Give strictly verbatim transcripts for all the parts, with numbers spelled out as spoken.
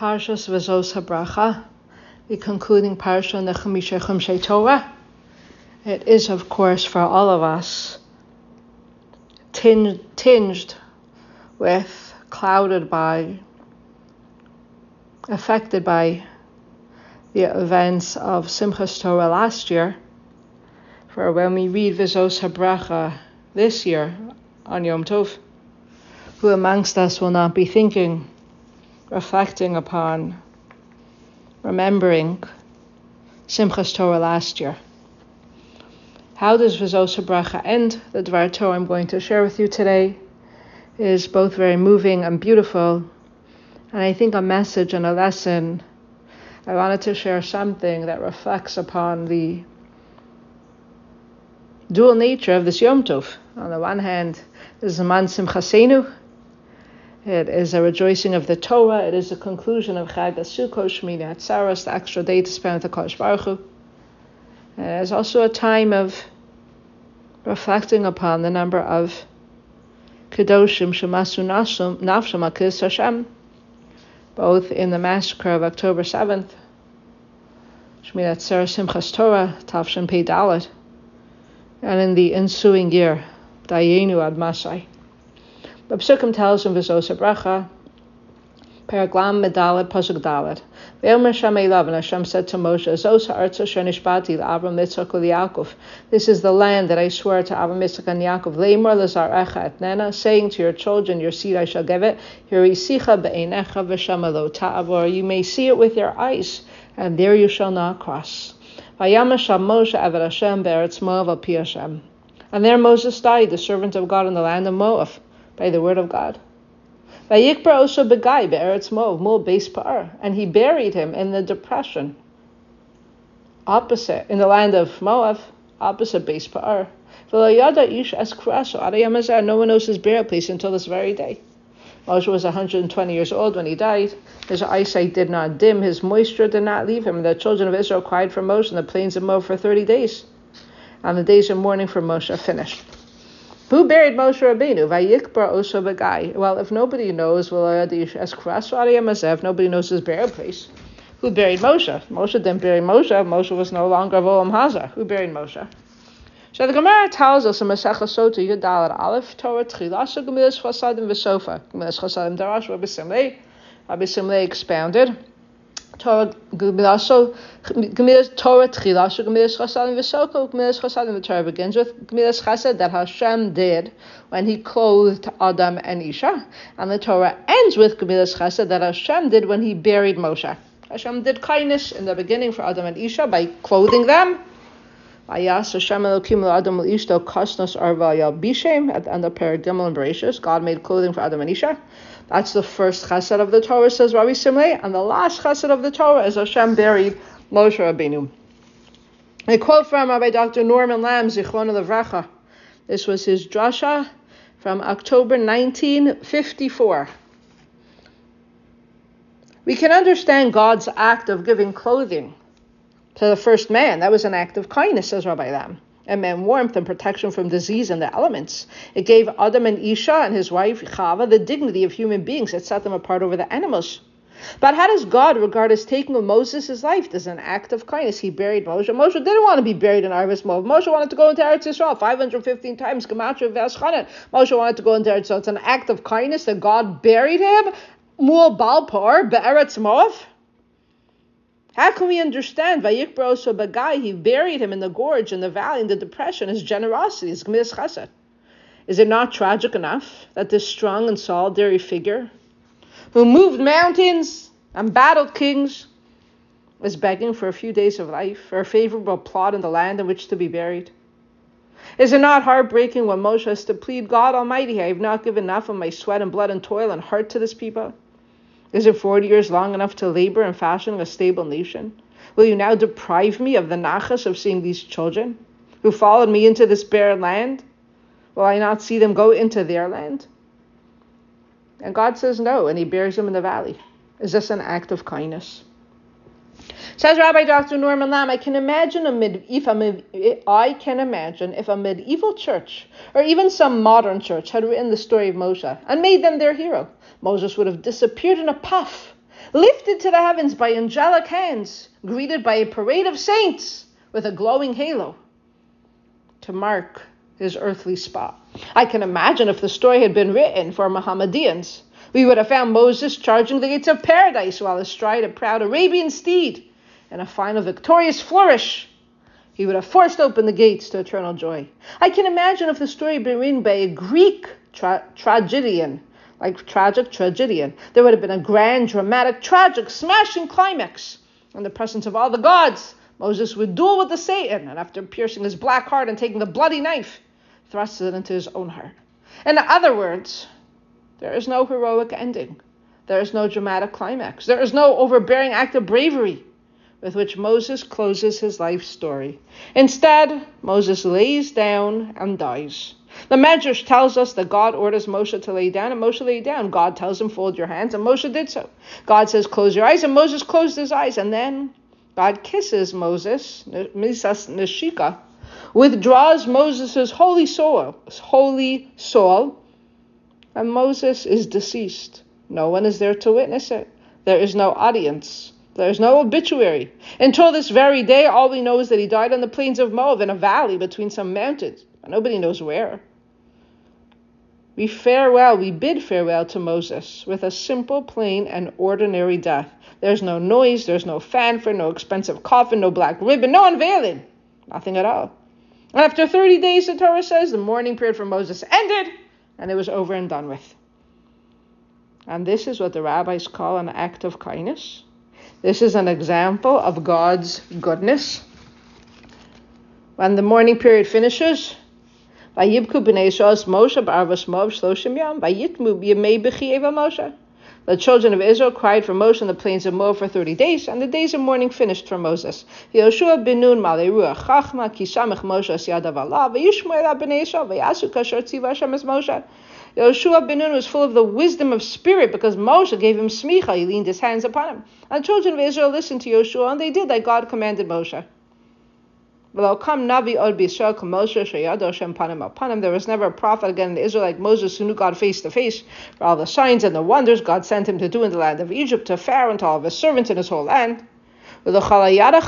Parshas V'zos HaBracha, the concluding parsha in the Chamisha Chumshei Torah. It is, of course, for all of us, tinged, tinged with, clouded by, affected by the events of Simchas Torah last year. For when we read V'zos HaBracha this year on Yom Tov, who amongst us will not be thinking, reflecting upon, remembering Simchas Torah last year? How does V'zos HaBracha end? The Dvar Torah I'm going to share with you today is both very moving and beautiful, and I think a message and a lesson. I wanted to share something that reflects upon the dual nature of this Yom Tov. On the one hand, this is a man Simchasenu. It is a rejoicing of the Torah. It is the conclusion of Chag HaSukkot, Shmini Atzeres, the extra day to spend with the Kodesh Baruch Hu. And it is also a time of reflecting upon the number of Kedoshim Shemasu Nafsham HaKis Hashem, both in the massacre of October seventh, Shmini Atzeres Simchas Torah, Tavshin Pei Dalet, and in the ensuing year, Dayenu Ad Masai. The Psukim tells in V'zos HaBracha, Perek Lam Medalet Pasuk Dalet. Ve'omer Shem Elav, and Hashem said to Moshe, Zos ha'artz asher nishbati la'Avram, Yitzchak u'Yaakov. This is the land that I swear to Avram, Yitzchak, and Yaakov. Le'imor lezarecha etnena, saying to your children, your seed I shall give it. Hirisicha be'einecha v'shema lo ta'avor. You may see it with your eyes, and there you shall not cross. Vayamash Moshe eved Hashem be'eretz Moav al pi Hashem. And there Moses died, the servant of God in the land of Moav, by the word of God. Vayikbar also begai be'eretz Moav, Moav beis pa'ar, and he buried him in the depression, opposite, in the land of Moav, opposite beis pa'ar. V'lo yada ish es kuraso, ad hayom hazeh, no one knows his burial place until this very day. Moshe was one hundred twenty years old when he died. His eyesight did not dim, his moisture did not leave him. The children of Israel cried for Moshe in the plains of Moab for thirty days. And the days of mourning for Moshe finished. Who buried Moshe Rabbeinu? Vayikbar also begai. Well, if nobody knows, if nobody knows his burial place, who buried Moshe? Moshe didn't bury Moshe. Moshe was no longer of Olam Hazah. Who buried Moshe? So the Gemara tells us in Masechah Sota Yudalad Aleph, Torah Tchilas Gemilas Chasadim V'Sofa. Gemilas Chasadim Darash Rabbi Simlei. Rabbi Simlei expounded. Torah Gemilas Torah Tchilas Gemilas Chasadim V'Sofa. Gemilas Chasadim. The Torah begins with Gemilas Chasad that Hashem did when He clothed Adam and Isha, and the Torah ends with Gemilas Chasad that Hashem did when He buried Moshe. Hashem did kindness in the beginning for Adam and Isha by clothing them. Ayas Hashem Elokim Adam Ishto Kosnos Arva Yal Bishem at the end of Perek Gimel and Bereshis. God made clothing for Adam and Isha. That's the first chesed of the Torah, says Rabbi Simlei, and the last chesed of the Torah is Hashem buried Moshe Rabbeinu. A quote from Rabbi Doctor Norman Lamb, Zichron Levracha. This was his drasha from October nineteen fifty-four. We can understand God's act of giving clothing to the first man. That was an act of kindness, says Rabbi Lam. It meant warmth and protection from disease and the elements. It gave Adam and Isha and his wife Chava the dignity of human beings. It set them apart over the animals. But how does God regard his taking of Moses' life as an act of kindness? He buried Moshe. Moshe didn't want to be buried in Arvis Moav. Moshe wanted to go into Eretz Yisrael five hundred fifteen times. Gematria V'Eschanan. Moshe wanted to go into Eretz Yisrael. It's an act of kindness that God buried him. Mul Balpar Be'eretz Moav. How can we understand Vayikbar also begai? He buried him in the gorge, in the valley, in the depression. His generosity, his gemilas chesed. Is it not tragic enough that this strong and solitary figure, who moved mountains and battled kings, is begging for a few days of life, for a favorable plot in the land in which to be buried? Is it not heartbreaking when Moshe has to plead, God Almighty, I have not given enough of my sweat and blood and toil and heart to this people? Is it forty years long enough to labor in fashioning a stable nation? Will you now deprive me of the nachas of seeing these children who followed me into this barren land? Will I not see them go into their land? And God says no, and he buries them in the valley. Is this an act of kindness? Says Rabbi Doctor Norman Lamb, I can imagine a mid, if a, I can imagine if a medieval church or even some modern church had written the story of Moshe and made them their hero. Moses would have disappeared in a puff. lifted to the heavens by angelic hands, greeted by a parade of saints with a glowing halo to mark his earthly spot. I can imagine if the story had been written for Mohammedans, we would have found Moses charging the gates of paradise while astride a proud Arabian steed. In a final victorious flourish, he would have forced open the gates to eternal joy. I can imagine if the story had been written by a Greek tra- tragedian, like tragic tragedian, there would have been a grand, dramatic, tragic, smashing climax. In the presence of all the gods, Moses would duel with the Satan, and after piercing his black heart and taking the bloody knife, thrust it into his own heart. In other words, there is no heroic ending. There is no dramatic climax. There is no overbearing act of bravery with which Moses closes his life story. Instead, Moses lays down and dies. The Medrash tells us that God orders Moshe to lay down, and Moshe lay down. God tells him, fold your hands, and Moshe did so. God says, close your eyes, and Moses closed his eyes. And then God kisses Moses, Misas Neshika, withdraws Moses' holy soul, holy soul, and Moses is deceased. No one is there to witness it. There is no audience. There is no obituary. Until this very day, all we know is that he died on the plains of Moab in a valley between some mountains. But nobody knows where. We farewell, we bid farewell to Moses with a simple, plain, and ordinary death. There's no noise, there's no fanfare, no expensive coffin, no black ribbon, no unveiling. Nothing at all. And after thirty days, the Torah says, the mourning period for Moses ended, and it was over and done with. And this is what the rabbis call an act of kindness. This is an example of God's goodness. When the mourning period finishes, Vayibku b'nei Yisrael Moshe b'arvos Moab shloshim yom, vayitmu b'yemei b'chiyei Moshe. The children of Israel cried for Moshe in the plains of Moab for thirty days, and the days of mourning finished for Moses. Yoshua ben Nun malei ruach chachma, ki shamech Moshe es yadav alav, vayishmu elav b'nei Yisrael, vayasu kasher tziva Hashem es Moshe. Yoshua ben Nun was full of the wisdom of spirit because Moshe gave him smicha, he leaned his hands upon him. And the children of Israel listened to Yoshua, and they did like God commanded Moshe. There was never a prophet again in Israel like Moses who knew God face to face. For all the signs and the wonders God sent him to do in the land of Egypt, to Pharaoh and to all of his servants in his whole land. For all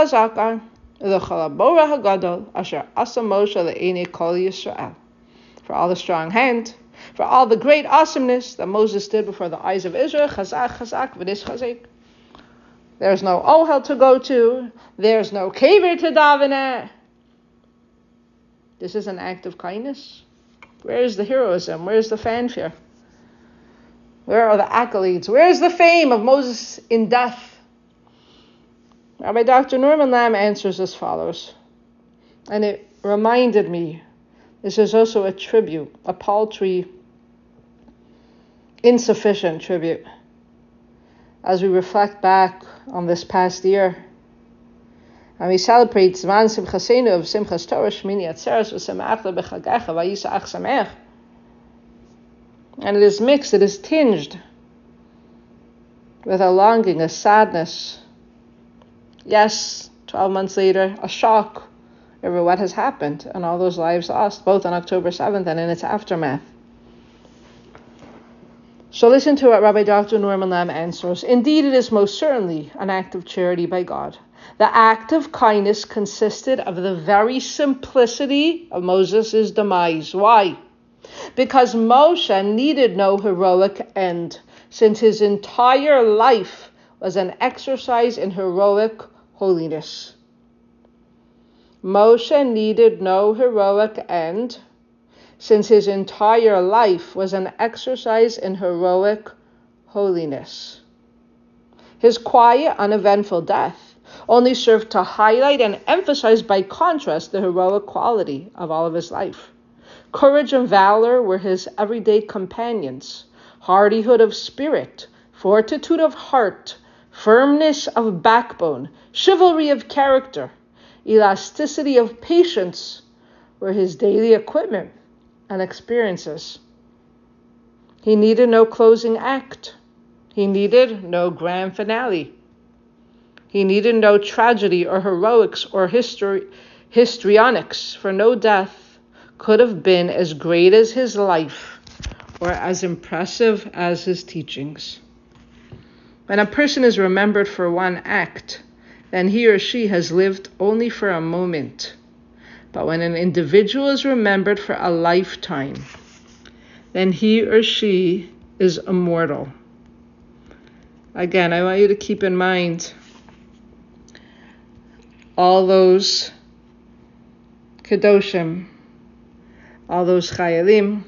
the strong hand, for all the great awesomeness that Moses did before the eyes of Israel, chazak, chazak, v'nis chazak. There's no ohel to go to. There's no kever to daven at. This is an act of kindness. Where is the heroism? Where is the fanfare? Where are the accolades? Where is the fame of Moses in death? Rabbi Doctor Norman Lamb answers as follows. And it reminded me, this is also a tribute, a paltry, insufficient tribute. As we reflect back on this past year, and we celebrate Zman Simchasenu of Simchas Torah, Shmini Atzeres, V'Samach Le'Bechagecha, V'Yisach Samech. And it is mixed, it is tinged with a longing, a sadness. Yes, twelve months later, a shock over what has happened and all those lives lost, both on October seventh and in its aftermath. So listen to what Rabbi Doctor Norman Lamb answers. Indeed, it is most certainly an act of charity by God. The act of kindness consisted of the very simplicity of Moses' demise. Why? Because Moshe needed no heroic end, since his entire life was an exercise in heroic holiness. Moshe needed no heroic end, since his entire life was an exercise in heroic holiness. His quiet, uneventful death only served to highlight and emphasize by contrast the heroic quality of all of his life. Courage and valor were his everyday companions. Hardihood of spirit, fortitude of heart, firmness of backbone, chivalry of character, elasticity of patience were his daily equipment and experiences. He needed no closing act. He needed no grand finale. He needed no tragedy or heroics or history, histrionics, for no death could have been as great as his life or as impressive as his teachings. When a person is remembered for one act, then he or she has lived only for a moment. But when an individual is remembered for a lifetime, then he or she is immortal. Again, I want you to keep in mind all those Kedoshim, all those Chayalim,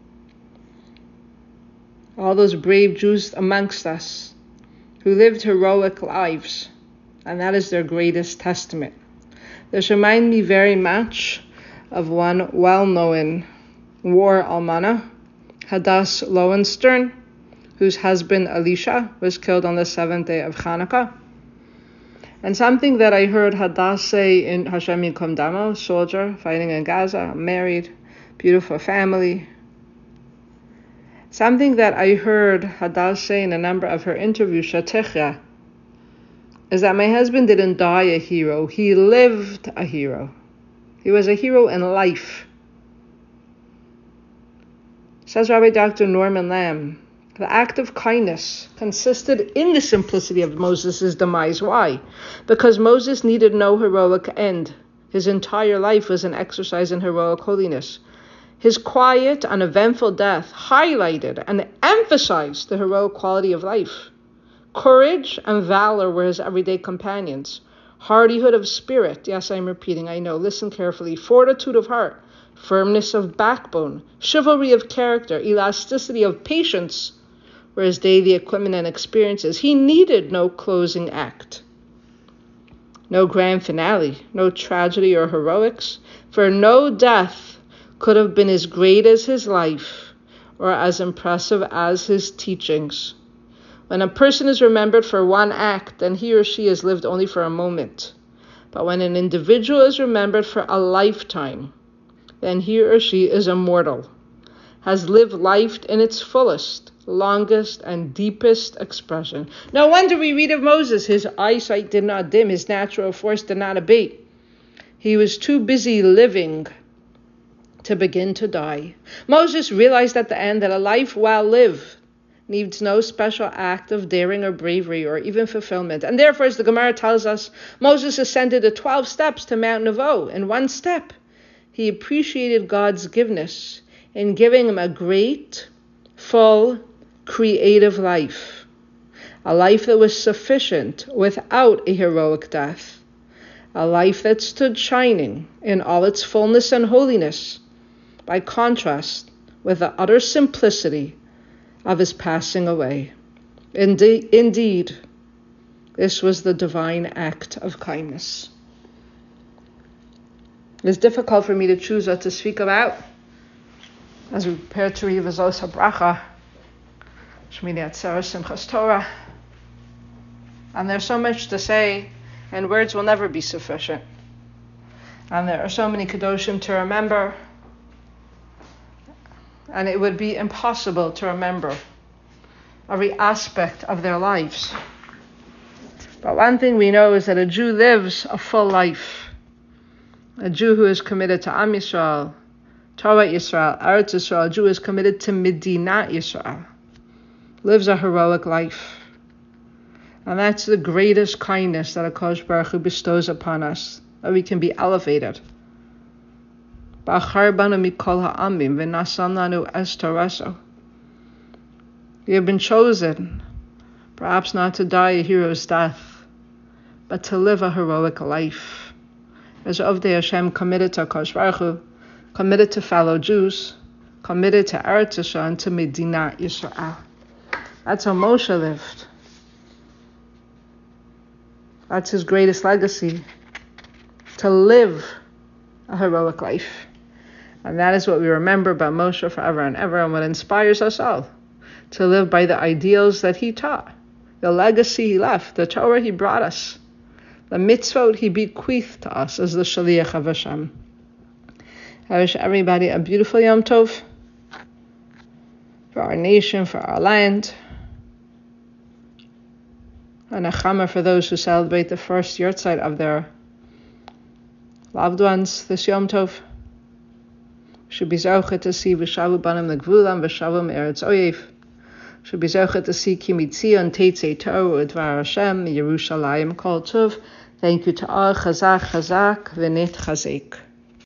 all those brave Jews amongst us who lived heroic lives, and that is their greatest testament. This reminds me very much of one well-known war almana, Hadass Lowenstern, whose husband Elisha was killed on the seventh day of Hanukkah. And something that I heard Hadass say in Hashem Yikom Damo, soldier fighting in Gaza, married, beautiful family. Something that I heard Hadass say in a number of her interviews, Shatechya, is that my husband didn't die a hero, he lived a hero. He was a hero in life. Says Rabbi Doctor Norman Lamb, the act of kindness consisted in the simplicity of Moses' demise. Why? Because Moses needed no heroic end. His entire life was an exercise in heroic holiness. His quiet, uneventful death highlighted and emphasized the heroic quality of life. Courage and valor were his everyday companions. Hardihood of spirit, yes, I'm repeating, I know, listen carefully. Fortitude of heart, firmness of backbone, chivalry of character, elasticity of patience were his daily equipment and experiences. He needed no closing act, no grand finale, no tragedy or heroics, for no death could have been as great as his life or as impressive as his teachings. When a person is remembered for one act, then he or she has lived only for a moment. But when an individual is remembered for a lifetime, then he or she is immortal, has lived life in its fullest, longest, and deepest expression. No wonder we read of Moses. His eyesight did not dim, his natural force did not abate. He was too busy living to begin to die. Moses realized at the end that a life well lived needs no special act of daring or bravery or even fulfillment. And therefore, as the Gemara tells us, Moses ascended the twelve steps to Mount Nebo. In one step, he appreciated God's giveness in giving him a great, full, creative life. A life that was sufficient without a heroic death. A life that stood shining in all its fullness and holiness, by contrast with the utter simplicity of his passing away. Indeed, indeed, this was the divine act of kindness. It's difficult for me to choose what to speak about as we prepare to read V'zos HaBracha, Shmini Atzeres Simchas Torah. And there's so much to say, and words will never be sufficient. And there are so many Kedoshim to remember, and it would be impossible to remember every aspect of their lives. But one thing we know is that a Jew lives a full life. A Jew who is committed to Am Yisrael, Torah Yisrael, Eretz Yisrael, a Jew is committed to Medina Yisrael, lives a heroic life. And that's the greatest kindness that HaKadosh Baruch Hu bestows upon us, that we can be elevated. Ba'achar banu mikol ha'amim v'nasam lanu es toraso. We have been chosen, perhaps not to die a hero's death, but to live a heroic life. As Ovdei Hashem, committed to HaKadosh Baruch Hu, committed to fellow Jews, committed to Eretz Yisrael and to Medina Yisrael. That's how Moshe lived. That's his greatest legacy, to live a heroic life. And that is what we remember about Moshe forever and ever, and what inspires us all to live by the ideals that he taught, the legacy he left, the Torah he brought us, the mitzvot he bequeathed to us as the Shaliach of Hashem. I wish everybody a beautiful Yom Tov for our nation, for our land, and a chama for those who celebrate the first yahrzeit of their loved ones this Yom Tov. Should be zochet to see v'shavu banim legvulam v'shavu me'eretz oyev. should be zochet to see Kimitzion, Teitzei Torah, Udvar Hashem, Yerushalayim Kol Tov. Thank you to all. Chazak, Chazak, V'nit Chazek.